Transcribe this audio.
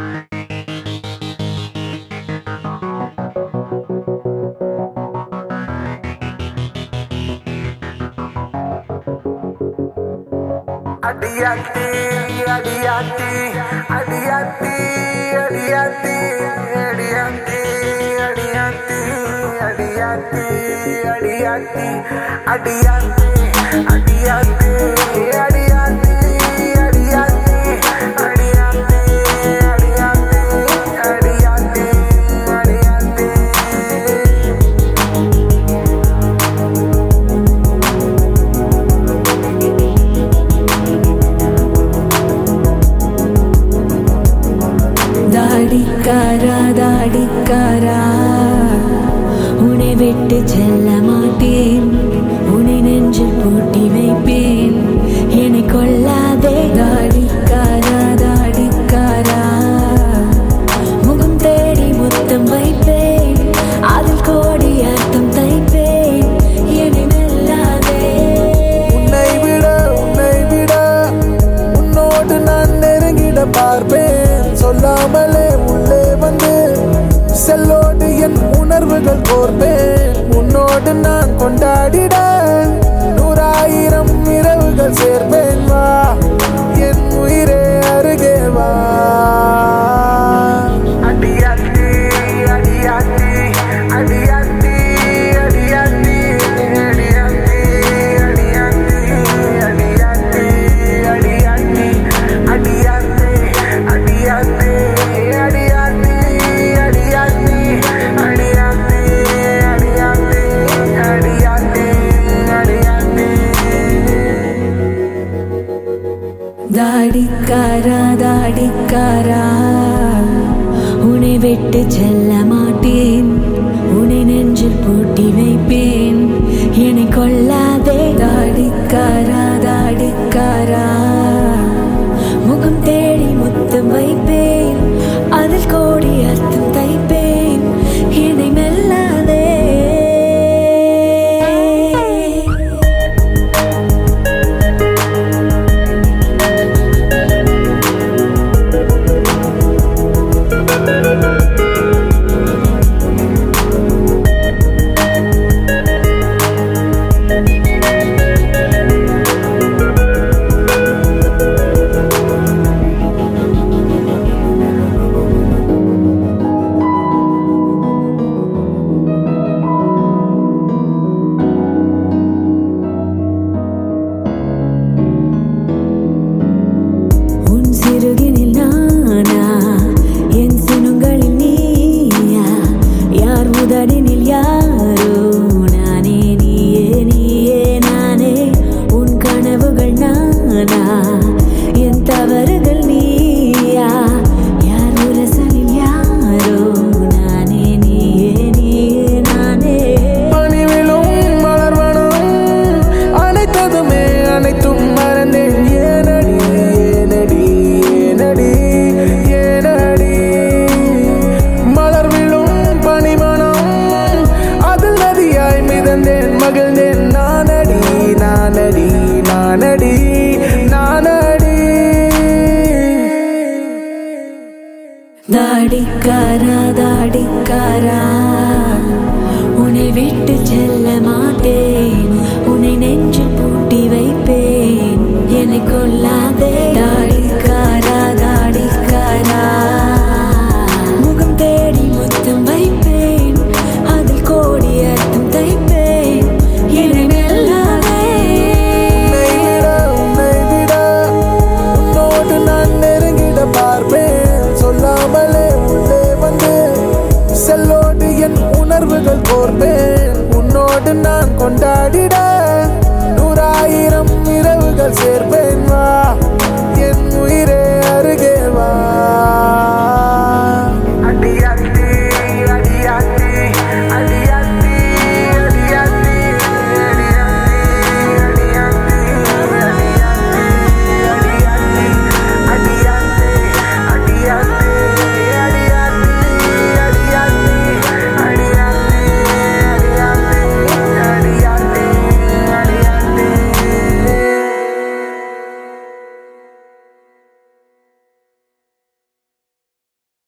Adiati, adiati, adiati, adiati, adiati, adiati, adiati, adiati, adiati, adiati, adiati, adiati, தாடிக்காரா உன்னை விட்டு செல்ல மாட்டேன், உன்னை நெஞ்சில் பூட்டி வைப்பேன், என்னை கொல்லாதே. தாடிக்காரா முகம் தேடி முத்தம் வைப்பேன், அதில் கோடி அர்த்தம் தைப்பேன், என்னை மெல்லாதே. உன்னை விட உன்னோடு நான் நெருங்கிட பார்ப்பேன், சொல்லாமலே உள்ளே வந்து செல்லோடு என் உணர்வுகள் கோர்ப்பேன். உன்னோடு நான் கொண்டாடிட 100,000 இரவுகள் சேர்ப்பேன். வா என் உயிரே அருகே வா. அடியாத்தி அடியாத்தி அடியாத்தி அடியாத்தி அடியாத்தி அடியாத்தி அடியாத்தி அடியாத்தி அடியாத்தி அடியாத்தி தாடிக்காரா உன்னை விட்டு செல்ல மாட்டேன், உன்னை நெஞ்சில் பூட்டி வைப்பேன், என்னை கொல்லாதே. தாடிக்காரா முகம் தேடி முத்தம் வைப்பேன், அதில் கோடி அர்த்தம் தைப்பேன், என்னை மெல்லாதே. சிறுகினில் நானா, என் சினுங்களில் நீயா, யார் முதலினில் யாரோ நானே, நீயே நானே, உன் கனவுகள் நானா, என் தவறுகள் நீயா, யார் உரசலில் யாரோ நானே, நீயே நானே. பணிவிலும் மலர்வனம் அனைத்ததுமே அனைத்தும் மறந்தேன். ஏனடி மலர்விழும் பனிமணம் அதில் நதியாய் மிதந்தேன், மகிழ்ந்தேன். நானடி தாடிக்காரா உன்னை விட்டு செல்ல மாட்டேன், உன்னை நெஞ்சில் பூட்டி வைப்பேன், என்னை கொல்லாதே. தாடிக்காரா முகம் தேடி முத்தம் வைப்பேன், அதில் கோடி அர்த்தம் தைப்பேன், என்னை மெல்லாதே. உன்னை விட உன்னோடு நான் நெருங்கிட பார்ப்பேன், சொல்லாமலே உள்ளே வந்து செல்லோடு என் உணர்வுகள் கோர்ப்பேன். உன்னோடு நான் கொண்டாடிட 100,000 இரவுகள் சேர்ப்பேன். வா என் உயிரே அருகே வா.